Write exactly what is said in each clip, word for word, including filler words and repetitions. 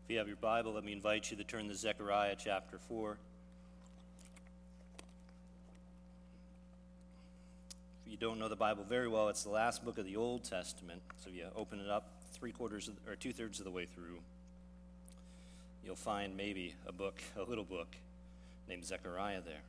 If you have your Bible, let me invite you to turn to Zechariah chapter four. If you don't know the Bible very well, it's the last book of the Old Testament. So if you open it up three quarters of, or two thirds of the way through, you'll find maybe a book, a little book named Zechariah there.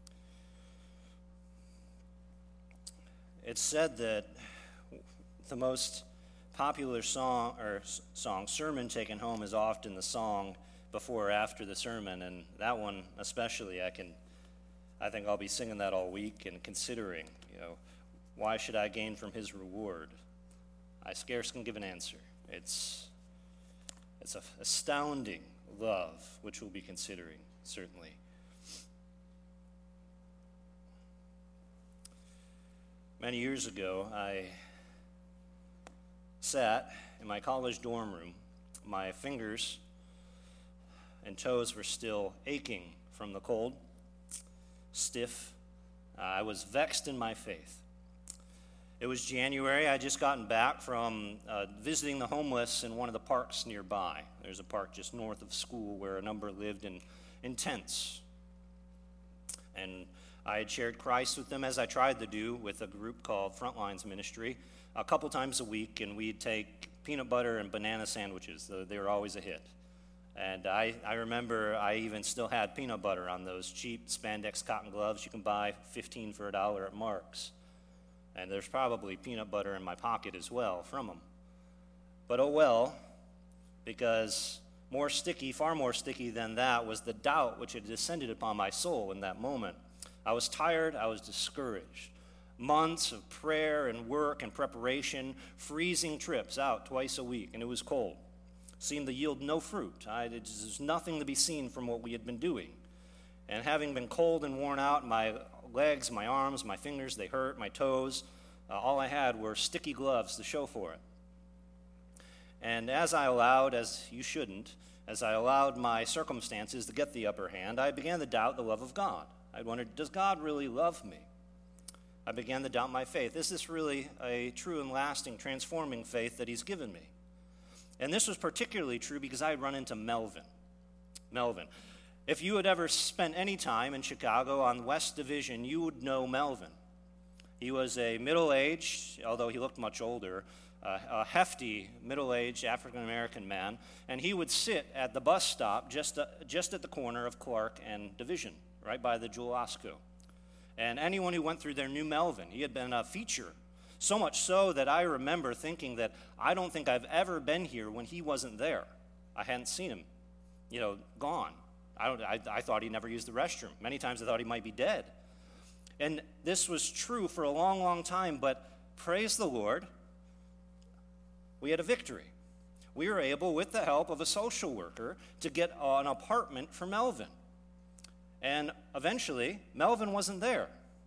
It's said that the most popular song or song sermon taken home is often the song before or after the sermon, and that one especially, I can, I think I'll be singing that all week and considering, you know, why should I gain from his reward? I scarce can give an answer. It's, it's an astounding love, which we'll be considering certainly. Many years ago, I sat in my college dorm room. My fingers and toes were still aching from the cold, stiff. Uh, I was vexed in my faith. It was January. I had just gotten back from uh, visiting the homeless in one of the parks nearby. There's a park just north of school where a number lived in, in tents. And I had shared Christ with them, as I tried to do with a group called Frontlines Ministry, a couple times a week, and we'd take peanut butter and banana sandwiches. They were always a hit. And I, I remember I even still had peanut butter on those cheap spandex cotton gloves you can buy fifteen for a dollar at Mark's. And there's probably peanut butter in my pocket as well from them. But oh well, because more sticky, far more sticky than that, was the doubt which had descended upon my soul in that moment. I was tired, I was discouraged. Months of prayer and work and preparation, freezing trips out twice a week, and it was cold. Seemed to yield no fruit. I, there's nothing to be seen from what we had been doing. And having been cold and worn out, my legs, my arms, my fingers, they hurt, my toes, uh, all I had were sticky gloves to show for it. And as I allowed, as you shouldn't, as I allowed my circumstances to get the upper hand, I began to doubt the love of God. I wondered, does God really love me? I began to doubt my faith. Is this really a true and lasting, transforming faith that he's given me? And this was particularly true because I had run into Melvin. Melvin. If you had ever spent any time in Chicago on West Division, you would know Melvin. He was a middle-aged, although he looked much older, uh, a hefty, middle-aged African-American man, and he would sit at the bus stop just, uh, just at the corner of Clark and Division, right by the Jewel Osco. And anyone who went through there knew Melvin. He had been a feature, so much so that I remember thinking that I don't think I've ever been here when he wasn't there. I hadn't seen him, you know, gone. I, don't, I, I thought he never used the restroom. Many times I thought he might be dead. And this was true for a long, long time, but praise the Lord, we had a victory. We were able, with the help of a social worker, to get an apartment for Melvin. And eventually, Melvin wasn't there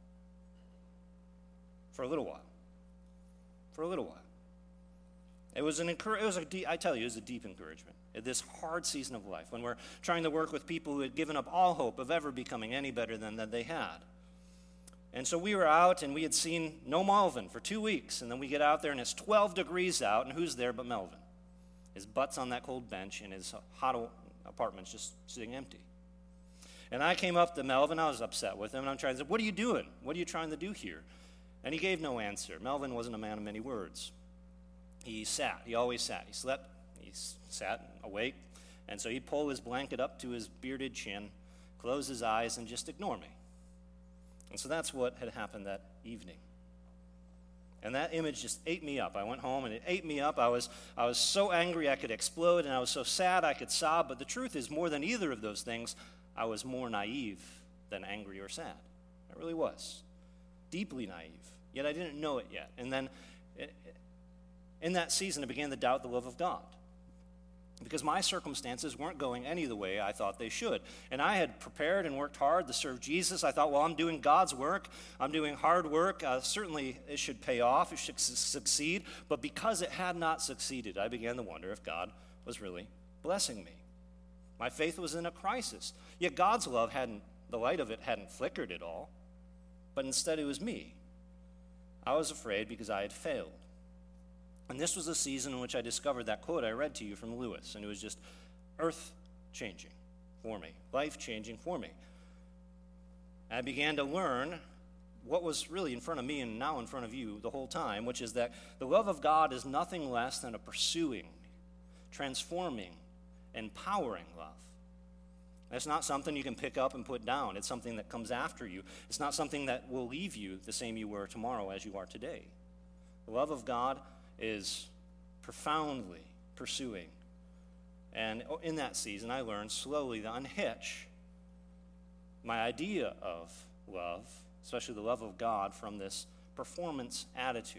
for a little while. For a little while. It was an encour- it was a deep, I tell you, it was a deep encouragement. In this hard season of life, when we're trying to work with people who had given up all hope of ever becoming any better than that they had. And so we were out, and we had seen no Melvin for two weeks, and then we get out there, and it's twelve degrees out, and who's there but Melvin? His butt's on that cold bench, and his hot apartment's just sitting empty. And I came up to Melvin. I was upset with him, and I'm trying to say, what are you doing? What are you trying to do here? And he gave no answer. Melvin wasn't a man of many words. He sat. He always sat. He slept. He sat awake. And so he'd pull his blanket up to his bearded chin, close his eyes, and just ignore me. And so that's what had happened that evening. And that image just ate me up. I went home, and it ate me up. I was, I was so angry I could explode, and I was so sad I could sob. But the truth is, more than either of those things, I was more naive than angry or sad. I really was. Deeply naive. Yet I didn't know it yet. And then in that season, I began to doubt the love of God. Because my circumstances weren't going any of the way I thought they should. And I had prepared and worked hard to serve Jesus. I thought, well, I'm doing God's work. I'm doing hard work. Uh, certainly it should pay off. It should su- succeed. But because it had not succeeded, I began to wonder if God was really blessing me. My faith was in a crisis. Yet God's love hadn't, the light of it hadn't flickered at all. But instead it was me. I was afraid because I had failed. And this was a season in which I discovered that quote I read to you from Lewis. And it was just, earth-changing for me, life-changing for me. I began to learn what was really in front of me and now in front of you the whole time, which is that the love of God is nothing less than a pursuing, transforming, empowering love. That's not something you can pick up and put down. It's something that comes after you. It's not something that will leave you the same you were tomorrow as you are today. The love of God is profoundly pursuing. And in that season, I learned slowly to unhitch my idea of love, especially the love of God, from this performance attitude,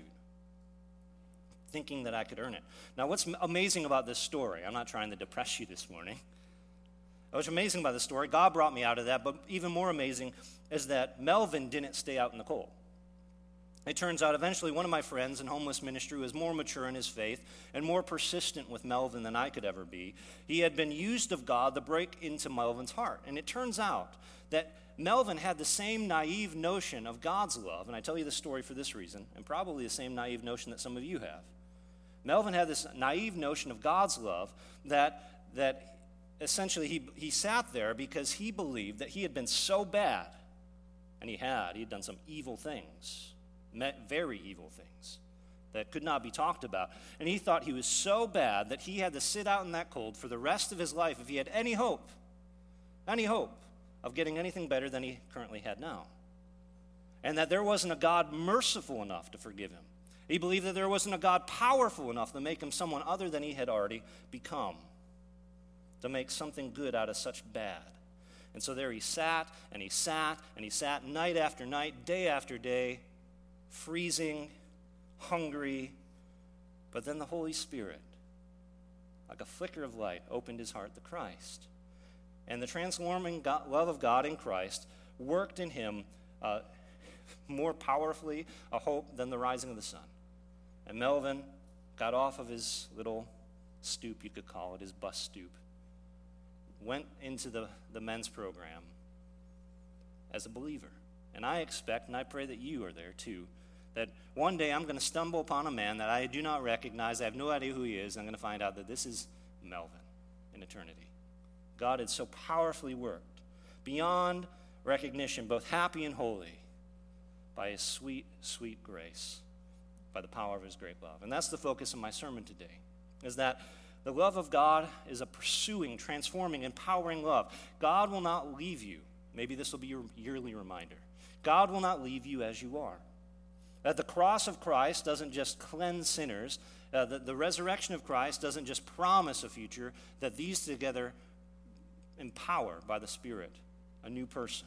thinking that I could earn it. Now, what's amazing about this story, I'm not trying to depress you this morning. What's amazing about this story, God brought me out of that, but even more amazing is that Melvin didn't stay out in the cold. It turns out eventually one of my friends in homeless ministry was more mature in his faith and more persistent with Melvin than I could ever be. He had been used of God to break into Melvin's heart. And it turns out that Melvin had the same naive notion of God's love, and I tell you this story for this reason, and probably the same naive notion that some of you have. Melvin had this naive notion of God's love that, that essentially he, he sat there because he believed that he had been so bad, and he had, he had done some evil things, very evil things that could not be talked about. And he thought he was so bad that he had to sit out in that cold for the rest of his life if he had any hope, any hope of getting anything better than he currently had now. And that there wasn't a God merciful enough to forgive him. He believed that there wasn't a God powerful enough to make him someone other than he had already become, to make something good out of such bad. And so there he sat, and he sat, and he sat night after night, day after day, freezing, hungry. But then the Holy Spirit, like a flicker of light, opened his heart to Christ. And the transforming God, love of God in Christ worked in him uh, more powerfully a hope than the rising of the sun. And Melvin got off of his little stoop, you could call it, his bus stoop, went into the, the men's program as a believer. And I expect, and I pray that you are there too, that one day I'm going to stumble upon a man that I do not recognize, I have no idea who he is, and I'm going to find out that this is Melvin in eternity. God had so powerfully worked beyond recognition, both happy and holy, by his sweet, sweet grace, by the power of his great love. And that's the focus of my sermon today, is that the love of God is a pursuing, transforming, empowering love. God will not leave you. Maybe this will be your yearly reminder. God will not leave you as you are. That the cross of Christ doesn't just cleanse sinners. Uh, the, the resurrection of Christ doesn't just promise a future, that these together empower by the Spirit a new person.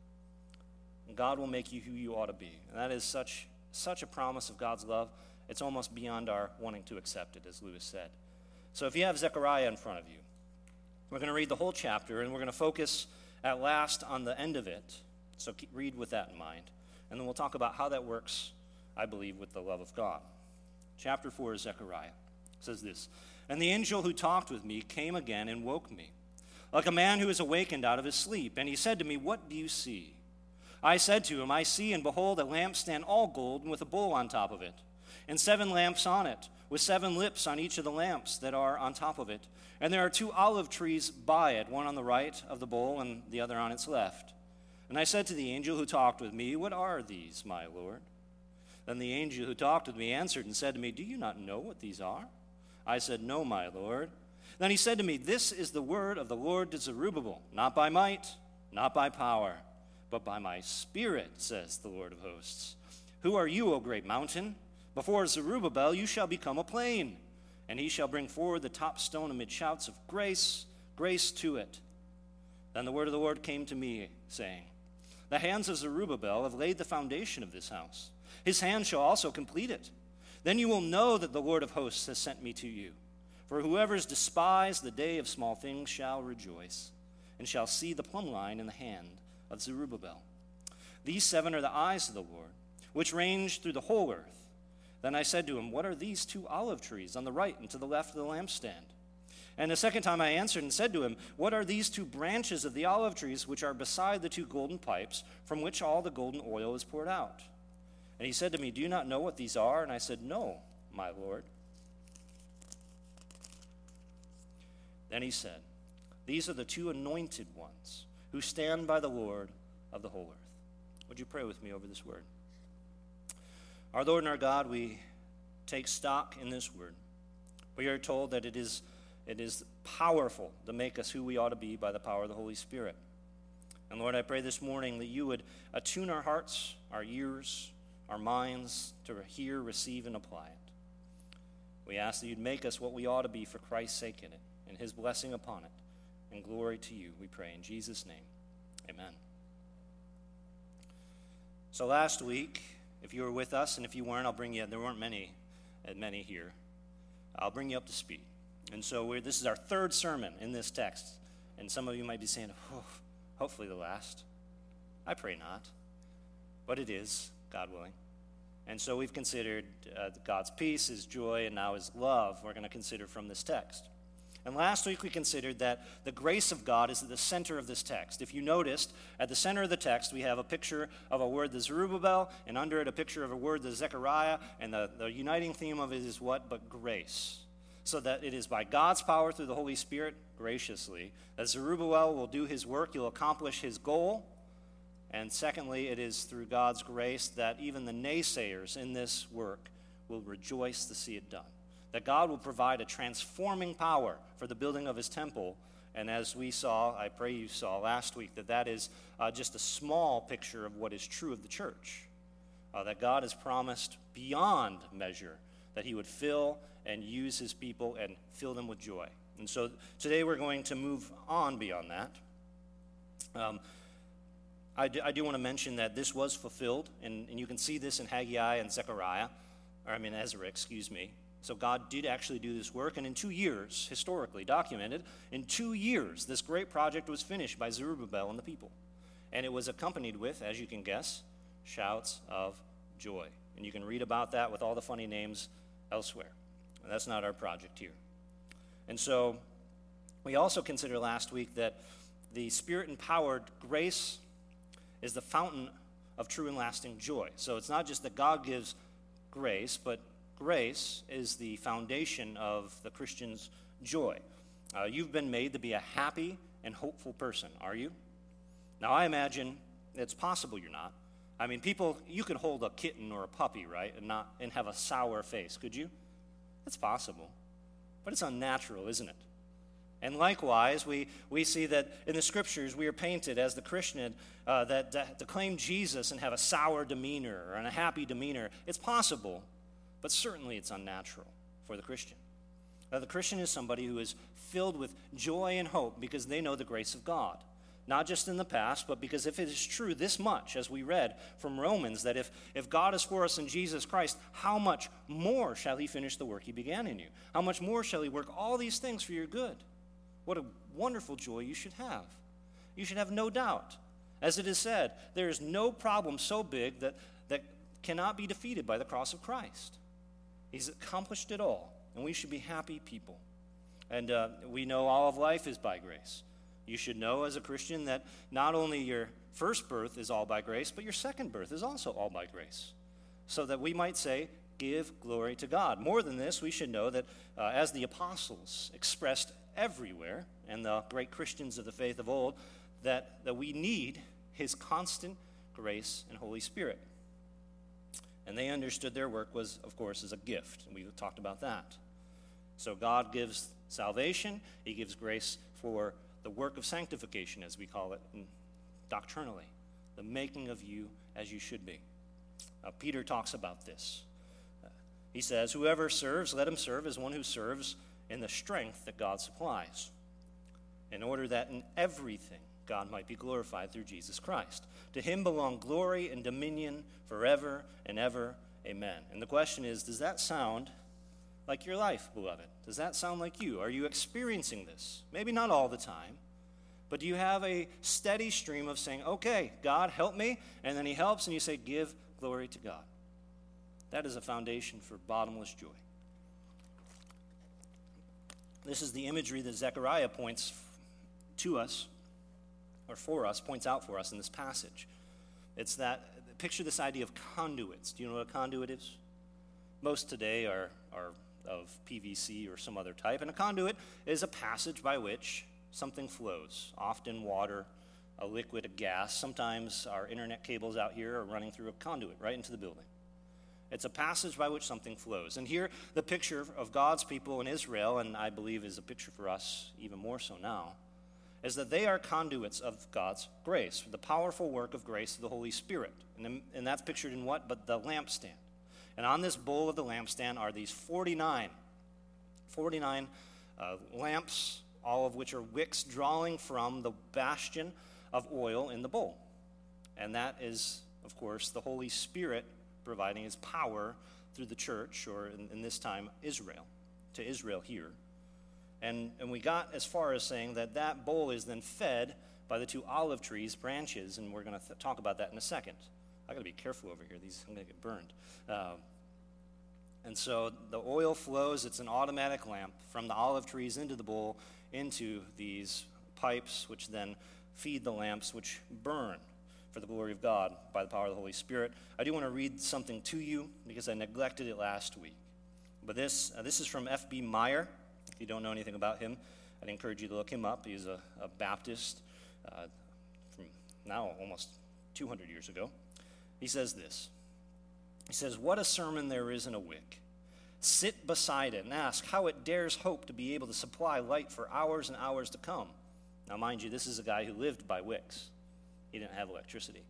And God will make you who you ought to be. And that is such, such a promise of God's love, it's almost beyond our wanting to accept it, as Lewis said. So if you have Zechariah in front of you, we're going to read the whole chapter, and we're going to focus at last on the end of it. So keep, read with that in mind. And then we'll talk about how that works, I believe, with the love of God. Chapter four of Zechariah says this, "And the angel who talked with me came again and woke me, like a man who is awakened out of his sleep. And he said to me, 'What do you see?' I said to him, 'I see, and behold, a lampstand all gold, and with a bowl on top of it, and seven lamps on it, with seven lips on each of the lamps that are on top of it. And there are two olive trees by it, one on the right of the bowl and the other on its left.' And I said to the angel who talked with me, 'What are these, my Lord?' Then the angel who talked with me answered and said to me, 'Do you not know what these are?' I said, 'No, my Lord.' Then he said to me, 'This is the word of the Lord to Zerubbabel, not by might, not by power, but by my Spirit, says the Lord of hosts. Who are you, O great mountain? Before Zerubbabel you shall become a plain, and he shall bring forward the top stone amid shouts of grace, grace to it.' Then the word of the Lord came to me, saying, 'The hands of Zerubbabel have laid the foundation of this house. His hand shall also complete it. Then you will know that the Lord of hosts has sent me to you. For whoever is despised the day of small things shall rejoice, and shall see the plumb line in the hand of Zerubbabel. These seven are the eyes of the Lord, which range through the whole earth.' Then I said to him, 'What are these two olive trees on the right and to the left of the lampstand?' And the second time I answered and said to him, 'What are these two branches of the olive trees which are beside the two golden pipes from which all the golden oil is poured out?' And he said to me, 'Do you not know what these are?' And I said, 'No, my Lord.' Then he said, These are the two anointed ones who stand by the Lord of the whole earth. Would you pray with me over this word? Our Lord and our God, we take stock in this word. We are told that it is, it is powerful to make us who we ought to be by the power of the Holy Spirit. And Lord, I pray this morning that you would attune our hearts, our ears, our minds to hear, receive, and apply it. We ask that you'd make us what we ought to be for Christ's sake in it, and his blessing upon it. And glory to you, we pray in Jesus' name. Amen. So last week, if you were with us, and if you weren't, I'll bring you, there weren't many, many here. I'll bring you up to speed. And so we're, this is our third sermon in this text. And some of you might be saying, oh, hopefully the last. I pray not. But it is, God willing. And so we've considered uh, God's peace, his joy, and now his love we're going to consider from this text. And last week we considered that the grace of God is at the center of this text. If you noticed, at the center of the text we have a picture of a word, the Zerubbabel, and under it a picture of a word, the Zechariah, and the, the uniting theme of it is what? But grace. So that it is by God's power through the Holy Spirit, graciously, that Zerubbabel will do his work, he'll accomplish his goal. And secondly, it is through God's grace that even the naysayers in this work will rejoice to see it done. That God will provide a transforming power for the building of his temple. And as we saw, I pray you saw last week, that that is uh, just a small picture of what is true of the church. Uh, that God has promised beyond measure that he would fill and use his people and fill them with joy. And so today we're going to move on beyond that. Um, I, do, I do want to mention that this was fulfilled, and, and you can see this in Haggai and Zechariah, or I mean Ezra, excuse me. So God did actually do this work, and in two years, historically documented, in two years, this great project was finished by Zerubbabel and the people. And it was accompanied with, as you can guess, shouts of joy. And you can read about that with all the funny names elsewhere. And that's not our project here. And so we also considered last week that the Spirit-empowered grace is the fountain of true and lasting joy. So it's not just that God gives grace, but grace is the foundation of the Christian's joy. Uh, you've been made to be a happy and hopeful person, are you? Now, I imagine it's possible you're not. I mean, people, you could hold a kitten or a puppy, right, and not and have a sour face, could you? It's possible. But it's unnatural, isn't it? And likewise, we, we see that in the Scriptures, we are painted as the Christian uh, that, that to claim Jesus and have a sour demeanor or a happy demeanor. It's possible. But certainly it's unnatural for the Christian. Uh, the Christian is somebody who is filled with joy and hope because they know the grace of God. Not just in the past, but because if it is true this much, as we read from Romans, that if, if God is for us in Jesus Christ, how much more shall he finish the work he began in you? How much more shall he work all these things for your good? What a wonderful joy you should have. You should have no doubt. As it is said, there is no problem so big that, that cannot be defeated by the cross of Christ. He's accomplished it all, and we should be happy people. And uh, we know all of life is by grace. You should know as a Christian that not only your first birth is all by grace, but your second birth is also all by grace. So that we might say, give glory to God. More than this, we should know that uh, as the apostles expressed everywhere, and the great Christians of the faith of old, that, that we need his constant grace and Holy Spirit. And they understood their work was, of course, as a gift. And we talked about that. So God gives salvation. He gives grace for the work of sanctification, as we call it doctrinally. The making of you as you should be. Uh, Peter talks about this. Uh, he says, whoever serves, let him serve as one who serves in the strength that God supplies, in order that in everything God might be glorified through Jesus Christ. To him belong glory and dominion forever and ever. Amen. And the question is, does that sound like your life, beloved? Does that sound like you? Are you experiencing this? Maybe not all the time, but do you have a steady stream of saying, okay, God, help me, and then he helps, and you say, give glory to God. That is a foundation for bottomless joy. This is the imagery that Zechariah points to us, or for us, points out for us in this passage. It's that, picture this idea of conduits. Do you know what a conduit is? Most today are, are of P V C or some other type, and a conduit is a passage by which something flows, often water, a liquid, a gas. Sometimes our internet cables out here are running through a conduit right into the building. It's a passage by which something flows. And here, the picture of God's people in Israel, and I believe is a picture for us even more so now, is that they are conduits of God's grace, the powerful work of grace of the Holy Spirit. And, and that's pictured in what? But the lampstand. And on this bowl of the lampstand are these forty-nine, forty-nine uh, lamps, all of which are wicks drawing from the bastion of oil in the bowl. And that is, of course, the Holy Spirit providing his power through the church, or in, in this time, Israel, to Israel here. And, and we got as far as saying that that bowl is then fed by the two olive trees' branches, and we're going to th- talk about that in a second. I got to be careful over here. These I'm going to get burned. Uh, and so the oil flows. It's an automatic lamp from the olive trees into the bowl, into these pipes, which then feed the lamps, which burn for the glory of God by the power of the Holy Spirit. I do want to read something to you because I neglected it last week. But this uh, this is from F B Meyer. If you don't know anything about him, I'd encourage you to look him up. He's a, a Baptist uh, from now almost two hundred years ago. He says this. He says, "What a sermon there is in a wick. Sit beside it and ask how it dares hope to be able to supply light for hours and hours to come." Now, mind you, this is a guy who lived by wicks. He didn't have electricity.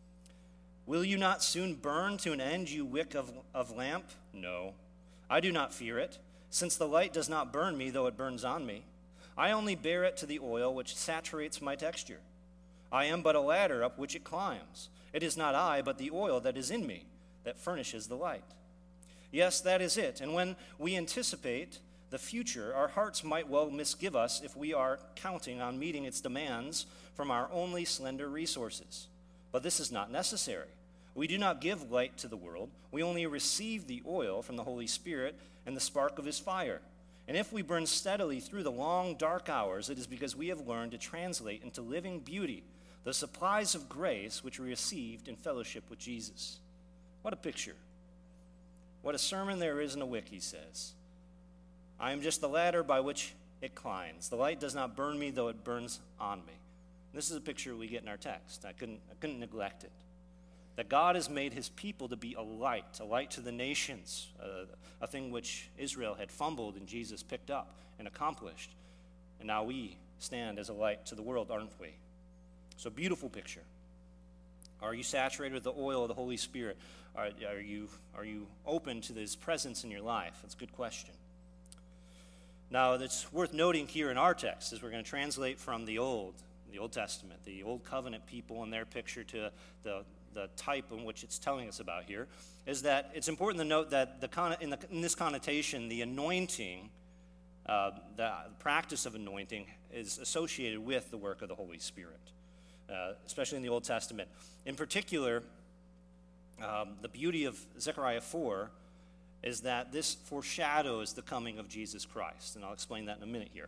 "Will you not soon burn to an end, you wick of, of lamp? No, I do not fear it, since the light does not burn me, though it burns on me. I only bear it to the oil which saturates my texture. I am but a ladder up which it climbs. It is not I, but the oil that is in me, that furnishes the light. Yes, that is it. And when we anticipate the future, our hearts might well misgive us if we are counting on meeting its demands from our only slender resources. But this is not necessary. We do not give light to the world. We only receive the oil from the Holy Spirit and the spark of his fire. And if we burn steadily through the long, dark hours, it is because we have learned to translate into living beauty the supplies of grace which we received in fellowship with Jesus." What a picture. What a sermon there is in a wick, he says. "I am just the ladder by which it climbs. The light does not burn me, though it burns on me." This is a picture we get in our text. I couldn't, I couldn't neglect it. That God has made his people to be a light, a light to the nations, uh, a thing which Israel had fumbled and Jesus picked up and accomplished. And now we stand as a light to the world, aren't we? So, beautiful picture. Are you saturated with the oil of the Holy Spirit? Are, are you, are you open to his presence in your life? That's a good question. Now, it's worth noting here in our text, as we're going to translate from the Old, the Old Testament, the Old Covenant people and their picture to the, the type in which it's telling us about here, is that it's important to note that the con- in, the, in this connotation, the anointing, uh, the practice of anointing is associated with the work of the Holy Spirit. Uh, especially in the Old Testament. In particular, um, the beauty of Zechariah four is that this foreshadows the coming of Jesus Christ, and I'll explain that in a minute here.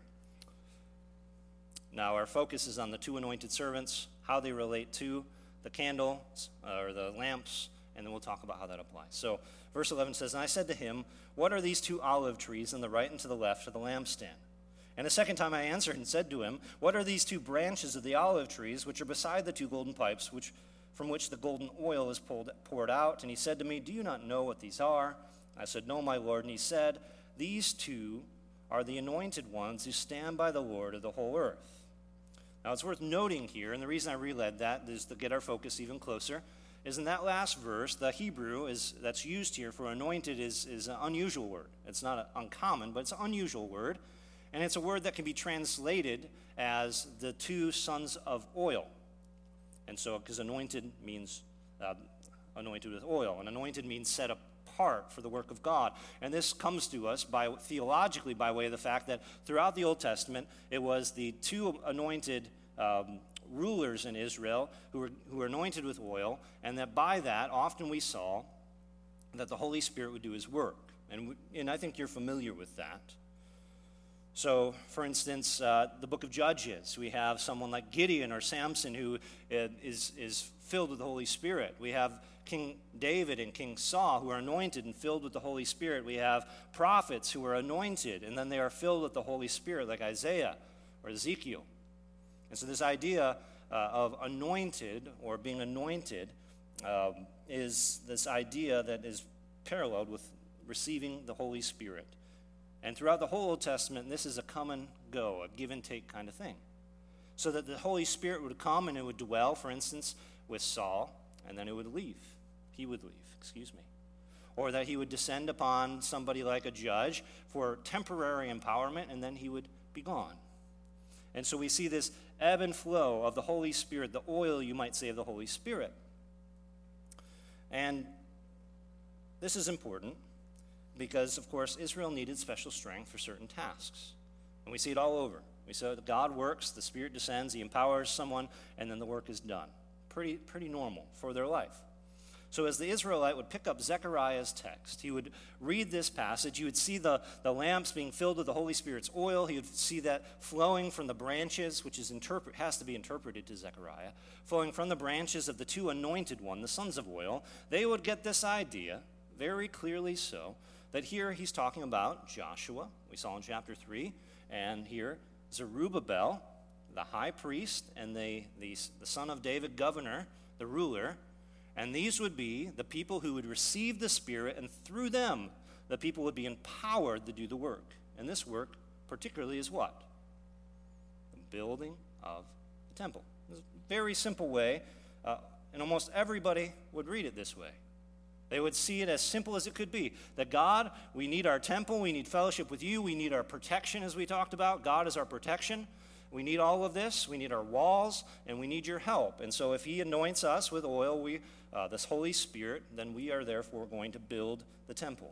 Now, our focus is on the two anointed servants, how they relate to the candles, uh, or the lamps, and then we'll talk about how that applies. So, verse eleven says, "And I said to him, what are these two olive trees on the right and to the left of the lampstand? And a second time I answered and said to him, what are these two branches of the olive trees which are beside the two golden pipes which, from which the golden oil is pulled, poured out? And he said to me, do you not know what these are? I said, no, my Lord. And he said, these two are the anointed ones who stand by the Lord of the whole earth." Now it's worth noting here, and the reason I reread that is to get our focus even closer, is in that last verse, the Hebrew is that's used here for anointed is, is an unusual word. It's not uncommon, but it's an unusual word. And it's a word that can be translated as the two sons of oil. And so, because anointed means uh, anointed with oil, and anointed means set apart for the work of God. And this comes to us by theologically by way of the fact that throughout the Old Testament, it was the two anointed um, rulers in Israel who were, who were anointed with oil, and that by that, often we saw that the Holy Spirit would do his work. And, we, and I think you're familiar with that. So, for instance, uh, the book of Judges, we have someone like Gideon or Samson who is, is filled with the Holy Spirit. We have King David and King Saul who are anointed and filled with the Holy Spirit. We have prophets who are anointed, and then they are filled with the Holy Spirit, like Isaiah. or Ezekiel. And so this idea uh, of anointed or being anointed um, is this idea that is paralleled with receiving the Holy Spirit. And throughout the whole Old Testament, this is a come and go, a give and take kind of thing. So that the Holy Spirit would come and it would dwell, for instance, with Saul, and then it would leave. He would leave, excuse me. Or that he would descend upon somebody like a judge for temporary empowerment, and then he would be gone. And so we see this ebb and flow of the Holy Spirit, the oil, you might say, of the Holy Spirit. And this is important because, of course, Israel needed special strength for certain tasks. And we see it all over. We saw that God works, the Spirit descends, he empowers someone, and then the work is done. Pretty, pretty normal for their life. So as the Israelite would pick up Zechariah's text, he would read this passage, you would see the, the lamps being filled with the Holy Spirit's oil, he would see that flowing from the branches, which is interpret, has to be interpreted to Zechariah, flowing from the branches of the two anointed one, the sons of oil. They would get this idea, very clearly so, that here he's talking about Joshua, we saw in chapter three, and here Zerubbabel, the high priest, and the, the, the son of David, governor, the ruler. And these would be the people who would receive the Spirit, and through them, the people would be empowered to do the work. And this work particularly is what? The building of the temple. It's a very simple way, uh, and almost everybody would read it this way. They would see it as simple as it could be. That God, we need our temple, we need fellowship with you, we need our protection, as we talked about. God is our protection. We need all of this. We need our walls, and we need your help. And so if he anoints us with oil, we, uh, this Holy Spirit, then we are therefore going to build the temple.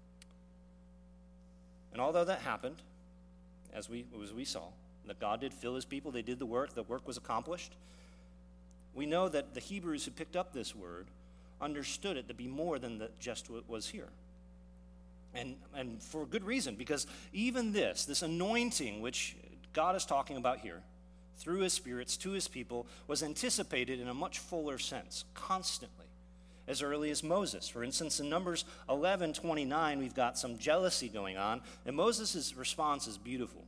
And although that happened, as we, as we saw, that God did fill his people, they did the work, the work was accomplished, we know that the Hebrews who picked up this word understood it to be more than the, just what was here. And, and for good reason, because even this, this anointing, which God is talking about here, through his spirits to his people, was anticipated in a much fuller sense, constantly, as early as Moses. For instance, in Numbers eleven twenty-nine, we've got some jealousy going on, and Moses' response is beautiful.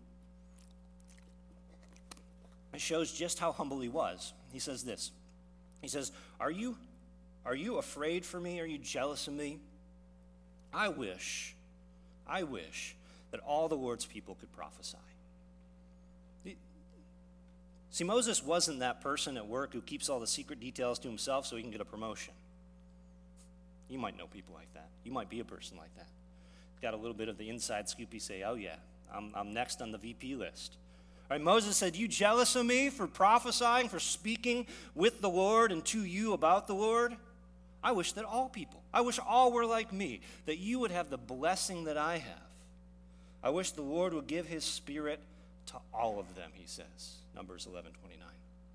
It shows just how humble he was. He says this. He says, Are you, are you afraid for me? Are you jealous of me? I wish, I wish that all the Lord's people could prophesy. See, Moses wasn't that person at work who keeps all the secret details to himself so he can get a promotion. You might know people like that. You might be a person like that. Got a little bit of the inside scoop. You say, oh yeah, I'm, I'm next on the V P list. All right, Moses said, you jealous of me for prophesying, for speaking with the Lord and to you about the Lord? I wish that all people, I wish all were like me, that you would have the blessing that I have. I wish the Lord would give his Spirit to all of them, he says. Numbers eleven twenty-nine.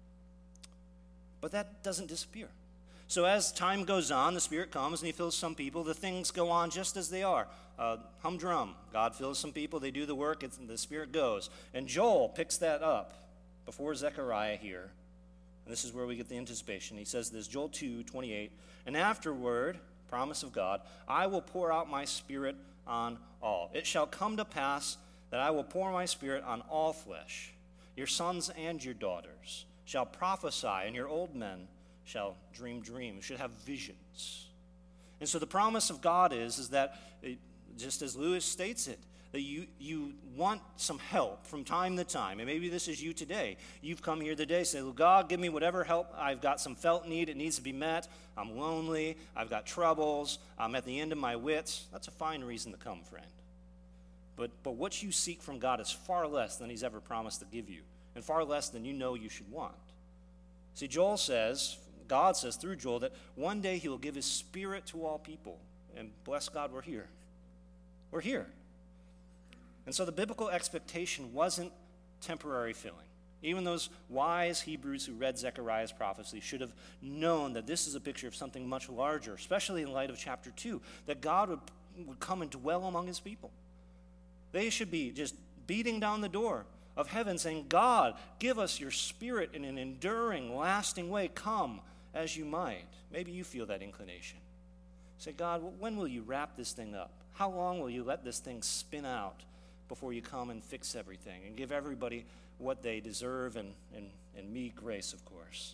But that doesn't disappear. So as time goes on, the Spirit comes and he fills some people. The things go on just as they are. Uh, humdrum. God fills some people. They do the work. It's, the Spirit goes. And Joel picks that up before Zechariah here. And this is where we get the anticipation. He says this, Joel two twenty-eight. And afterward, promise of God, I will pour out my Spirit on all. It shall come to pass that I will pour my Spirit on all flesh. Your sons and your daughters shall prophesy, and your old men shall dream dreams, should have visions. And so the promise of God is, is that, it, just as Lewis states it, that you, you want some help from time to time. And maybe this is you today. You've come here today, say, well, God, give me whatever help. I've got some felt need. It needs to be met. I'm lonely. I've got troubles. I'm at the end of my wits. That's a fine reason to come, friend. But, but what you seek from God is far less than he's ever promised to give you, and far less than you know you should want. See, Joel says, God says through Joel, that one day he will give his Spirit to all people. And bless God, we're here. We're here. And so the biblical expectation wasn't temporary filling. Even those wise Hebrews who read Zechariah's prophecy should have known that this is a picture of something much larger, especially in light of chapter two, that God would, would come and dwell among his people. They should be just beating down the door of heaven saying, God, give us your Spirit in an enduring, lasting way. Come as you might. Maybe you feel that inclination. Say, God, when will you wrap this thing up? How long will you let this thing spin out before you come and fix everything and give everybody what they deserve and, and, and meet grace, of course.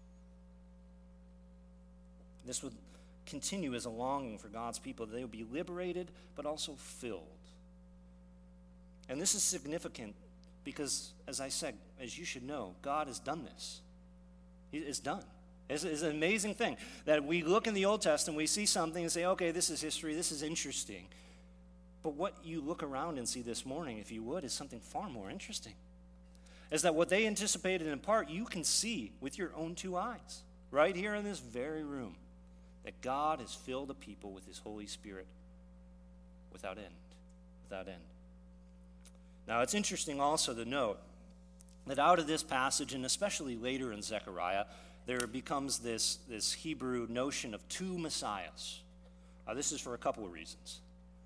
This would continue as a longing for God's people, that they would be liberated but also filled. And this is significant because, as I said, as you should know, God has done this. It's done. It's, it's an amazing thing that we look in the Old Testament, we see something and say, okay, this is history, this is interesting. But what you look around and see this morning, if you would, is something far more interesting. Is that what they anticipated in part, you can see with your own two eyes, right here in this very room, that God has filled a people with his Holy Spirit without end, without end. Now, it's interesting also to note that out of this passage, and especially later in Zechariah, there becomes this, this Hebrew notion of two messiahs. Uh, this is for a couple of reasons.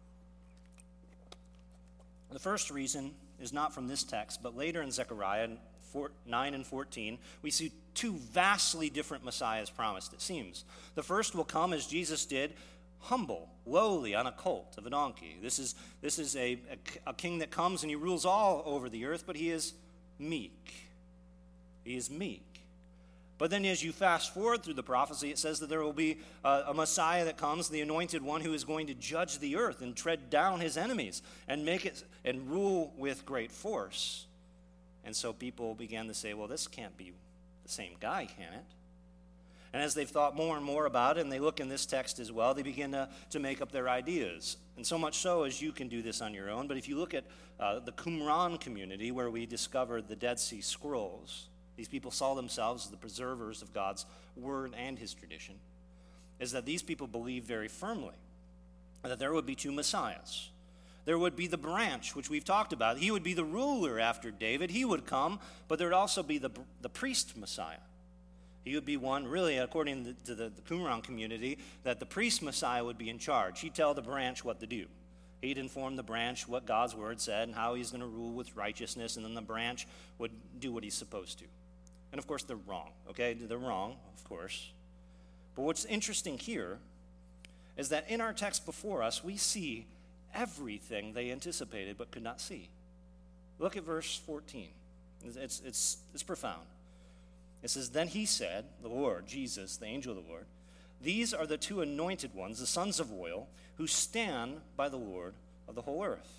The first reason is not from this text, but later in Zechariah nine and fourteen, we see two vastly different messiahs promised, it seems. The first will come as Jesus did, humble, lowly, on a colt of a donkey. This is, this is a, a, a king that comes and he rules all over the earth, but he is meek. He is meek. But then as you fast forward through the prophecy, it says that there will be a, a Messiah that comes, the anointed one who is going to judge the earth and tread down his enemies and make it and rule with great force. And so people began to say, well, this can't be the same guy, can it? And as they've thought more and more about it, and they look in this text as well, they begin to, to make up their ideas. And so much so as you can do this on your own. But if you look at uh, the Qumran community, where we discovered the Dead Sea Scrolls, these people saw themselves as the preservers of God's word and his tradition, is that these people believed very firmly that there would be two messiahs. There would be the branch, which we've talked about. He would be the ruler after David. He would come, but there would also be the, the priest Messiah. He would be one, really, according to the, the Qumran community, that the priest Messiah would be in charge. He'd tell the branch what to do. He'd inform the branch what God's word said and how he's going to rule with righteousness, and then the branch would do what he's supposed to. And, of course, they're wrong, okay? They're wrong, of course. But what's interesting here is that in our text before us, we see everything they anticipated but could not see. Look at verse fourteen. It's, it's, it's profound. It says, then he said, the Lord, Jesus, the angel of the Lord, these are the two anointed ones, the sons of oil, who stand by the Lord of the whole earth.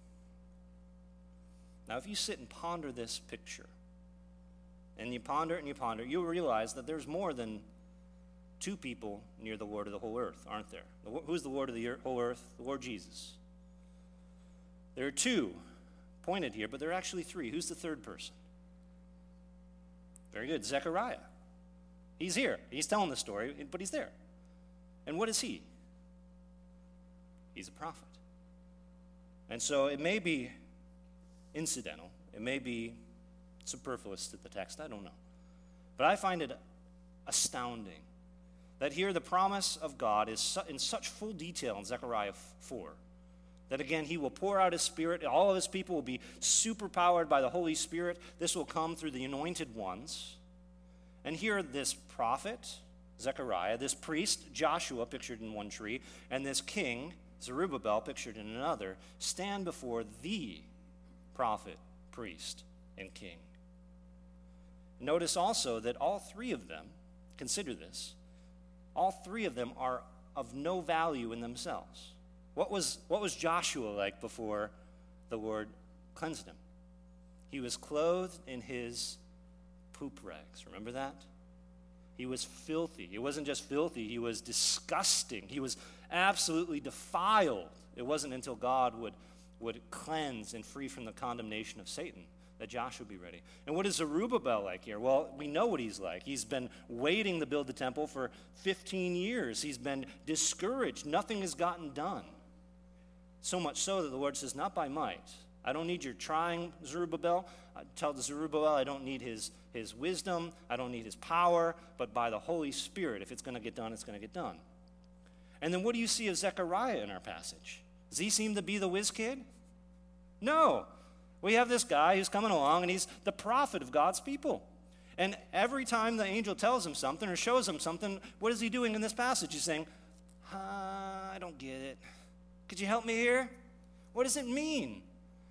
Now, if you sit and ponder this picture, and you ponder it and you ponder it, you'll realize that there's more than two people near the Lord of the whole earth, aren't there? Who's the Lord of the whole earth? The Lord Jesus. There are two pointed here, but there are actually three. Who's the third person? Very good, Zechariah. He's here. He's telling the story, but he's there. And what is he? He's a prophet. And so it may be incidental. It may be superfluous to the text. I don't know. But I find it astounding that here the promise of God is su- in such full detail in Zechariah four. That again, he will pour out his Spirit. All of his people will be superpowered by the Holy Spirit. This will come through the anointed ones. And here this prophet, Zechariah, this priest, Joshua, pictured in one tree, and this king, Zerubbabel, pictured in another, stand before the prophet, priest, and king. Notice also that all three of them, consider this, all three of them are of no value in themselves. What was, what was Joshua like before the Lord cleansed him? He was clothed in his poop rags. Remember that? He was filthy. He wasn't just filthy, he was disgusting. He was absolutely defiled. It wasn't until God would, would cleanse and free from the condemnation of Satan that Joshua would be ready. And what is Zerubbabel like here? Well, we know what he's like. He's been waiting to build the temple for fifteen years. He's been discouraged. Nothing has gotten done. So much so that the Lord says, not by might. I don't need your trying, Zerubbabel. I tell Zerubbabel I don't need his, his wisdom. I don't need his power. But by the Holy Spirit, if it's going to get done, it's going to get done. And then what do you see of Zechariah in our passage? Does he seem to be the whiz kid? No. We have this guy who's coming along, and he's the prophet of God's people. And every time the angel tells him something or shows him something, what is he doing in this passage? He's saying, uh, I don't get it. Could you help me here? What does it mean?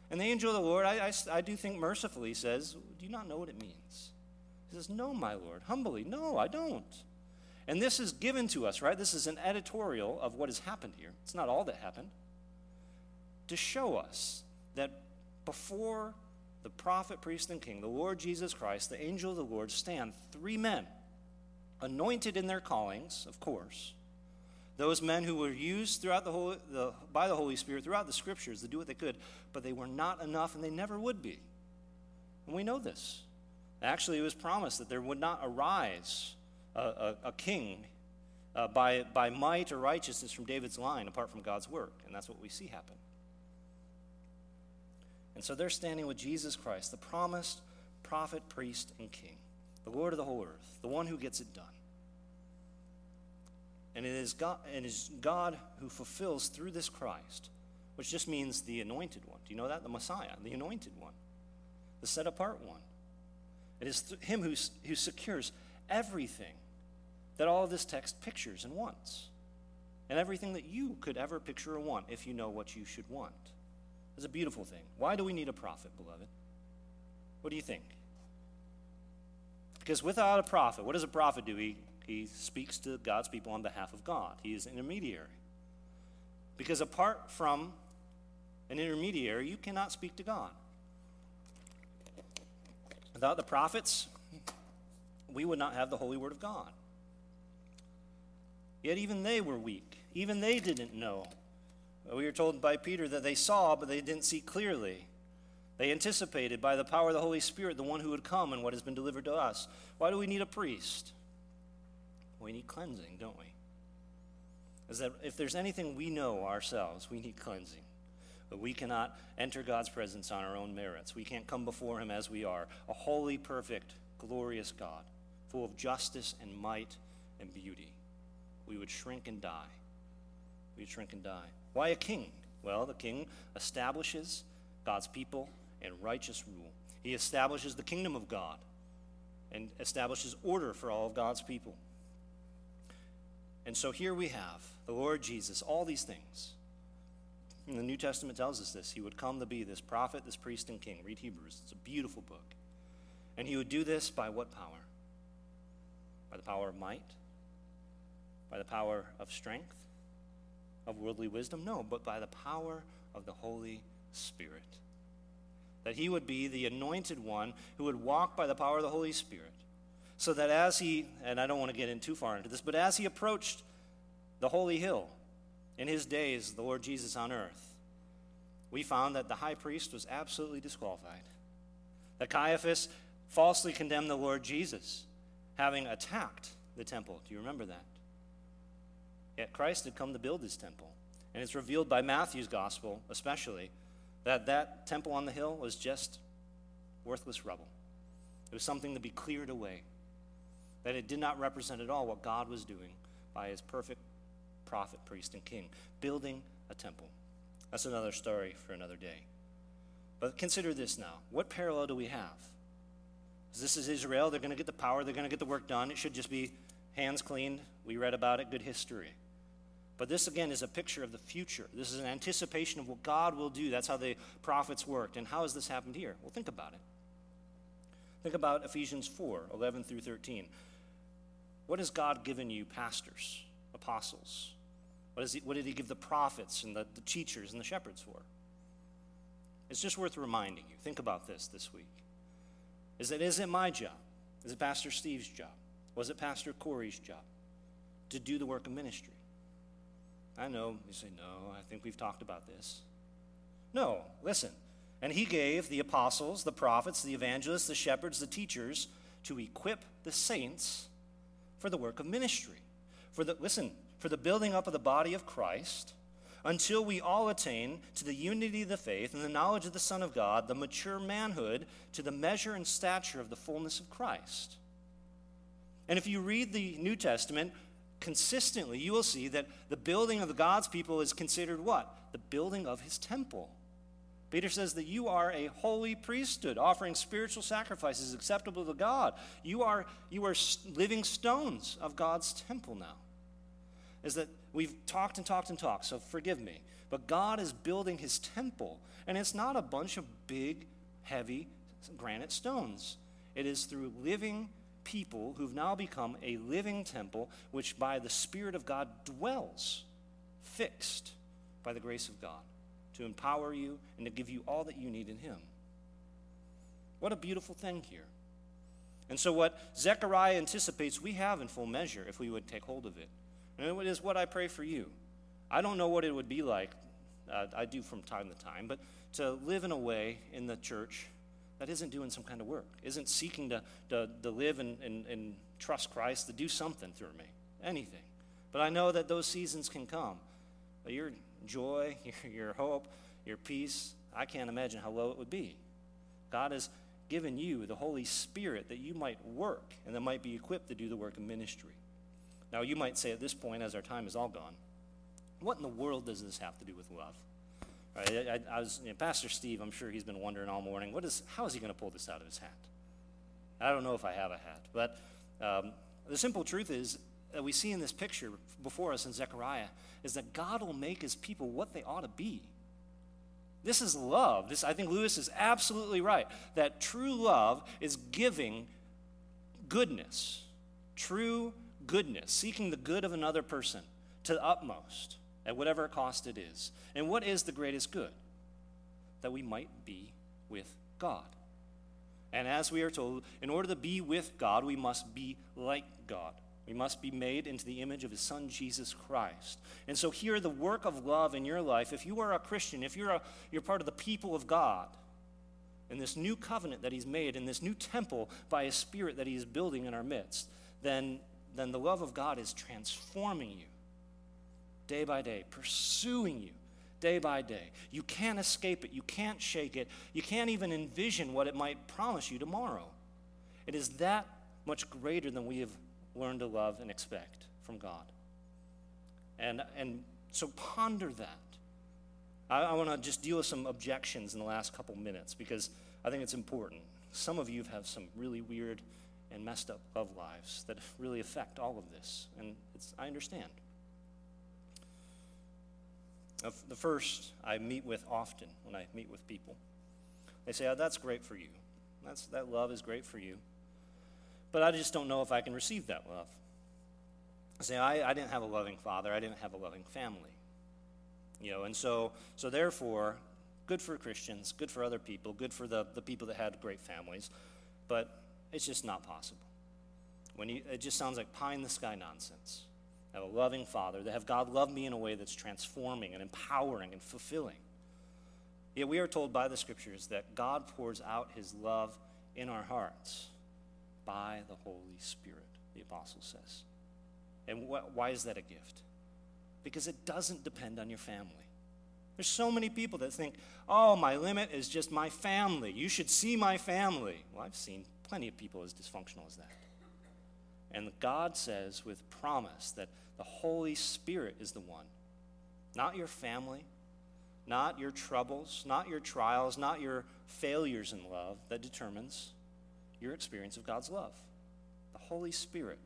And the angel of the Lord, I, I, I do think mercifully, says, do you not know what it means? He says, no, my Lord, humbly, no, I don't. And this is given to us, right? This is an editorial of what has happened here. It's not all that happened. To show us that before the prophet, priest, and king, the Lord Jesus Christ, the angel of the Lord, stand three men, anointed in their callings, of course. Those men who were used throughout the, Holy, the by the Holy Spirit throughout the Scriptures to do what they could, but they were not enough, and they never would be. And we know this. Actually, it was promised that there would not arise a, a, a king uh, by, by might or righteousness from David's line apart from God's work, and that's what we see happen. And so they're standing with Jesus Christ, the promised prophet, priest, and king, the Lord of the whole earth, the one who gets it done. And it is God, it is God who fulfills through this Christ, which just means the anointed one. Do you know that? The Messiah, the anointed one, the set-apart one. It is th- him who, who secures everything that all of this text pictures and wants, and everything that you could ever picture or want if you know what you should want. It's a beautiful thing. Why do we need a prophet, beloved? What do you think? Because without a prophet, what does a prophet do? He, he speaks to God's people on behalf of God. He is an intermediary. Because apart from an intermediary, you cannot speak to God. Without the prophets, we would not have the holy word of God. Yet even they were weak. Even they didn't know. We are told by Peter that they saw, but they didn't see clearly. They anticipated by the power of the Holy Spirit the one who would come and what has been delivered to us. Why do we need a priest? We need cleansing, don't we? Is that if there's anything we know ourselves, we need cleansing. But we cannot enter God's presence on our own merits. We can't come before him as we are, a holy, perfect, glorious God, full of justice and might and beauty. We would shrink and die. We would shrink and die. Why a king? Well, the king establishes God's people in righteous rule. He establishes the kingdom of God and establishes order for all of God's people. And so here we have the Lord Jesus, all these things. And the New Testament tells us this. He would come to be this prophet, this priest, and king. Read Hebrews. It's a beautiful book. And he would do this by what power? By the power of might? By the power of strength? Of worldly wisdom? No, but by the power of the Holy Spirit. That he would be the anointed one who would walk by the power of the Holy Spirit. So that as he, and I don't want to get in too far into this, but as he approached the holy hill in his days, the Lord Jesus on earth, we found that the high priest was absolutely disqualified. That Caiaphas falsely condemned the Lord Jesus, having attacked the temple. Do you remember that? Yet Christ had come to build his temple. And it's revealed by Matthew's gospel, especially, that that temple on the hill was just worthless rubble. It was something to be cleared away. That it did not represent at all what God was doing by his perfect prophet, priest, and king, building a temple. That's another story for another day. But consider this now. What parallel do we have? This is Israel. They're going to get the power. They're going to get the work done. It should just be hands cleaned. We read about it. Good history. But this, again, is a picture of the future. This is an anticipation of what God will do. That's how the prophets worked. And how has this happened here? Well, think about it. Think about Ephesians four, eleven through thirteen. What has God given you, pastors, apostles? What, is he, what did he give the prophets and the, the teachers and the shepherds for? It's just worth reminding you. Think about this this week. Is it, is it my job? Is it Pastor Steve's job? Was it Pastor Corey's job to do the work of ministry? I know, you say, no, I think we've talked about this. No, listen. And he gave the apostles, the prophets, the evangelists, the shepherds, the teachers to equip the saints for the work of ministry. For the, listen, for the building up of the body of Christ until we all attain to the unity of the faith and the knowledge of the Son of God, the mature manhood, to the measure and stature of the fullness of Christ. And if you read the New Testament, consistently, you will see that the building of God's people is considered what? The building of his temple. Peter says that you are a holy priesthood, offering spiritual sacrifices acceptable to God. You are, you are living stones of God's temple now. is that we've talked and talked and talked, so forgive me. But God is building his temple, and it's not a bunch of big, heavy granite stones. It is through living people who've now become a living temple, which by the Spirit of God dwells, fixed by the grace of God, to empower you and to give you all that you need in him. What a beautiful thing here. And so what Zechariah anticipates we have in full measure if we would take hold of it. And it is what I pray for you. I don't know what it would be like, uh, I do from time to time, but to live in a way in the church that isn't doing some kind of work, isn't seeking to, to, to live and, and, and trust Christ, to do something through me, anything. But I know that those seasons can come. But your joy, your, your hope, your peace, I can't imagine how low it would be. God has given you the Holy Spirit that you might work and that might be equipped to do the work of ministry. Now, you might say at this point, as our time is all gone, what in the world does this have to do with love? Right, I, I was, you know, Pastor Steve, I'm sure he's been wondering all morning, what is, how is he going to pull this out of his hat? I don't know if I have a hat, but um, the simple truth is that we see in this picture before us in Zechariah is that God will make his people what they ought to be. This is love. This, I think Lewis is absolutely right, that true love is giving goodness, true goodness, seeking the good of another person to the utmost, at whatever cost it is. And what is the greatest good? That we might be with God. And as we are told, in order to be with God, we must be like God. We must be made into the image of his Son, Jesus Christ. And so here, the work of love in your life, if you are a Christian, if you're, a, you're part of the people of God, in this new covenant that he's made, in this new temple by his Spirit that he is building in our midst, then, then the love of God is transforming you day by day, pursuing you day by day. You can't escape it. You can't shake it. You can't even envision what it might promise you tomorrow. It is that much greater than we have learned to love and expect from God. And, and so ponder that. I, I want to just deal with some objections in the last couple minutes because I think it's important. Some of you have some really weird and messed up love lives that really affect all of this, and it's, I understand. The first I meet with often when I meet with people. They say, oh, that's great for you. That's, that love is great for you. But I just don't know if I can receive that love. I say, I, I didn't have a loving father. I didn't have a loving family. You know, and so, so therefore, good for Christians, good for other people, good for the, the people that had great families, but it's just not possible. When you, it just sounds like pie-in-the-sky nonsense. I have a loving father, to have God love me in a way that's transforming and empowering and fulfilling. Yet we are told by the scriptures that God pours out his love in our hearts by the Holy Spirit, the apostle says. And wh- why is that a gift? Because it doesn't depend on your family. There's so many people that think, oh, my limit is just my family. You should see my family. Well, I've seen plenty of people as dysfunctional as that. And God says with promise that the Holy Spirit is the one, not your family, not your troubles, not your trials, not your failures in love that determines your experience of God's love. The Holy Spirit.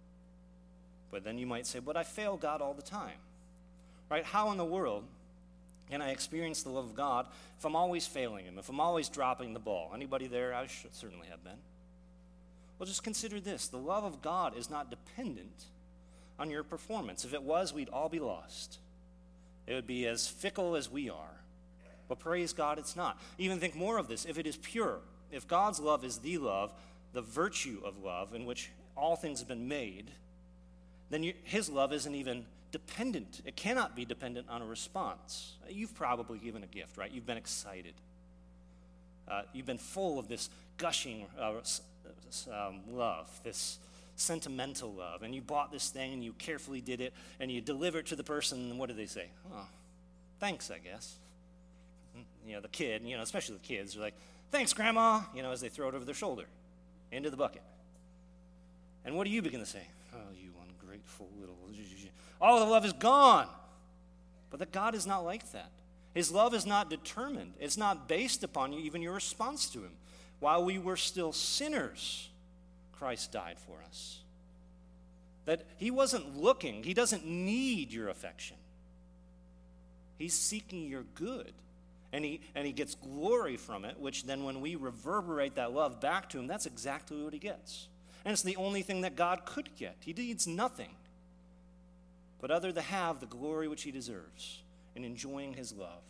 But then you might say, but I fail God all the time. Right? How in the world can I experience the love of God if I'm always failing him, if I'm always dropping the ball? Anybody there? I should, certainly have been. Well, just consider this. The love of God is not dependent on your performance. If it was, we'd all be lost. It would be as fickle as we are. But praise God, it's not. Even think more of this. If it is pure, if God's love is the love, the virtue of love in which all things have been made, then you, his love isn't even dependent. It cannot be dependent on a response. You've probably given a gift, right? You've been excited. Uh, you've been full of this gushing uh, um, love, this sentimental love, and you bought this thing and you carefully did it and you deliver it to the person, and what do they say? Oh, thanks, I guess. You know, the kid, you know, especially the kids, are like, thanks, Grandma, you know, as they throw it over their shoulder into the bucket. And what do you begin to say? Oh, you ungrateful little... All the love is gone. But that God is not like that. His love is not determined. It's not based upon you, even your response to him. While we were still sinners, Christ died for us. That he wasn't looking, he doesn't need your affection. He's seeking your good. And he, and he gets glory from it, which then when we reverberate that love back to him, that's exactly what he gets. And it's the only thing that God could get. He needs nothing but other to have the glory which he deserves in enjoying his love.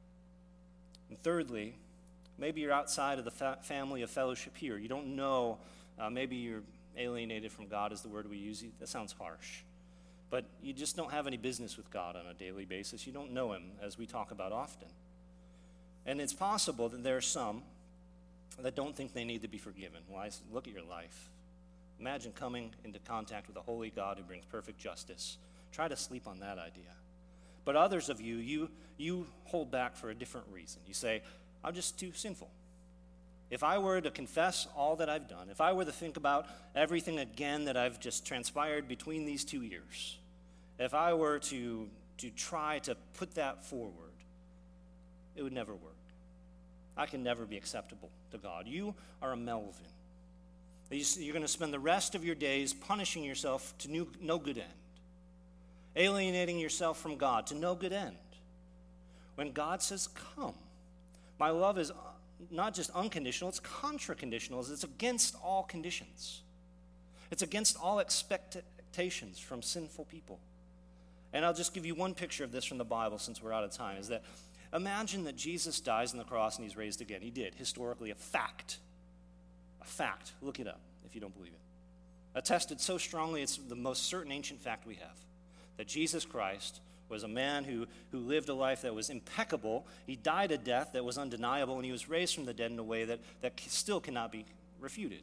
And thirdly, maybe you're outside of the fa- family of fellowship here. You don't know, uh, maybe you're alienated from God is the word we use. That sounds harsh. But you just don't have any business with God on a daily basis. You don't know him, as we talk about often. And it's possible that there are some that don't think they need to be forgiven. Well, I look at your life. Imagine coming into contact with a holy God who brings perfect justice. Try to sleep on that idea. But others of you, you, you hold back for a different reason. You say, I'm just too sinful. If I were to confess all that I've done, if I were to think about everything again that I've just transpired between these two years, if I were to, to try to put that forward, it would never work. I can never be acceptable to God. You are a Melvin. You're going to spend the rest of your days punishing yourself to no good end, alienating yourself from God to no good end. When God says, come, my love is not just unconditional, it's contra-conditional. It's against all conditions. It's against all expectations from sinful people. And I'll just give you one picture of this from the Bible since we're out of time, is that imagine that Jesus dies on the cross and he's raised again. He did, historically, a fact. A fact. Look it up if you don't believe it. Attested so strongly, it's the most certain ancient fact we have, that Jesus Christ was a man who, who lived a life that was impeccable. He died a death that was undeniable, and he was raised from the dead in a way that, that still cannot be refuted.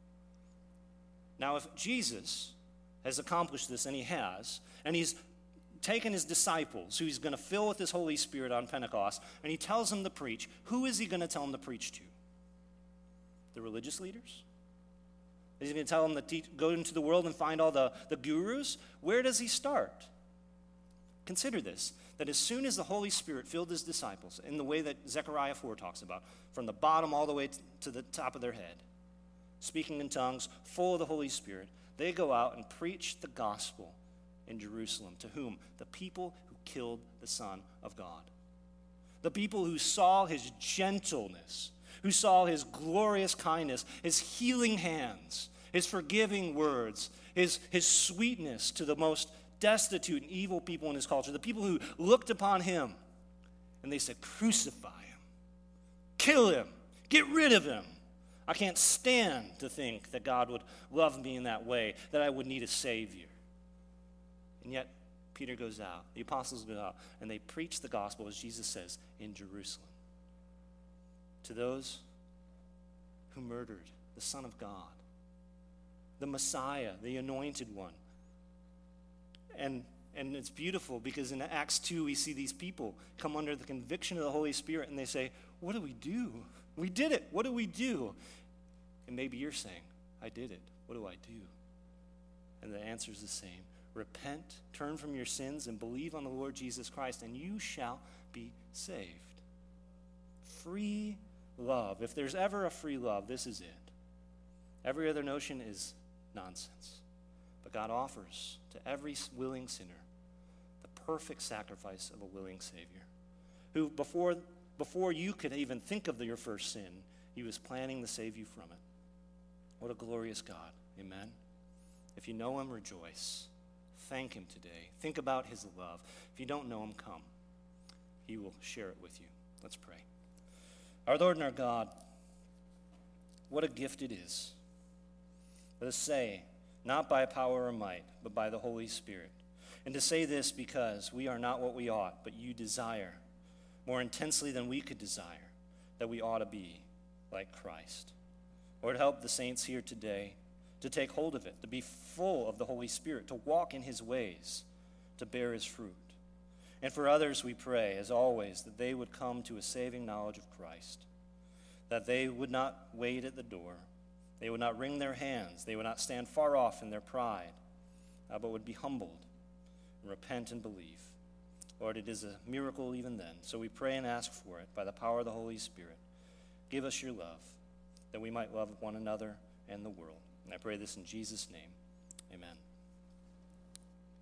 Now, if Jesus has accomplished this, and he has, and he's taken his disciples, who he's going to fill with his Holy Spirit on Pentecost, and he tells them to preach, who is he going to tell them to preach to? The religious leaders? Is he going to tell them to teach, go into the world and find all the, the gurus? Where does he start? Consider this, that as soon as the Holy Spirit filled his disciples, in the way that Zechariah four talks about, from the bottom all the way to the top of their head, speaking in tongues, full of the Holy Spirit, they go out and preach the gospel in Jerusalem. To whom? The people who killed the Son of God. The people who saw his gentleness, who saw his glorious kindness, his healing hands, his forgiving words, his, his sweetness to the most destitute and evil people in his culture, the people who looked upon him and they said, crucify him, kill him, get rid of him. I can't stand to think that God would love me in that way, that I would need a Savior. And yet, Peter goes out, the apostles go out, and they preach the gospel, as Jesus says, in Jerusalem, to those who murdered the Son of God, the Messiah, the Anointed One. And, and it's beautiful because in Acts two, we see these people come under the conviction of the Holy Spirit, and they say, what do we do? We did it. What do we do? And maybe you're saying, I did it. What do I do? And the answer is the same. Repent, turn from your sins, and believe on the Lord Jesus Christ, and you shall be saved. Free love. If there's ever a free love, this is it. Every other notion is nonsense. But God offers to every willing sinner the perfect sacrifice of a willing Savior, who before, before you could even think of your first sin, he was planning to save you from it. What a glorious God. Amen. If you know him, rejoice. Thank him today. Think about his love. If you don't know him, come. He will share it with you. Let's pray. Our Lord and our God, what a gift it is. Let us say, not by power or might, but by the Holy Spirit. And to say this because we are not what we ought, but you desire, more intensely than we could desire, that we ought to be like Christ. Lord, help the saints here today to take hold of it, to be full of the Holy Spirit, to walk in his ways, to bear his fruit. And for others, we pray, as always, that they would come to a saving knowledge of Christ, that they would not wait at the door, they would not wring their hands, they would not stand far off in their pride, uh, but would be humbled and repent and believe. Lord, it is a miracle even then. So we pray and ask for it by the power of the Holy Spirit. Give us your love, that we might love one another and the world. And I pray this in Jesus' name. Amen.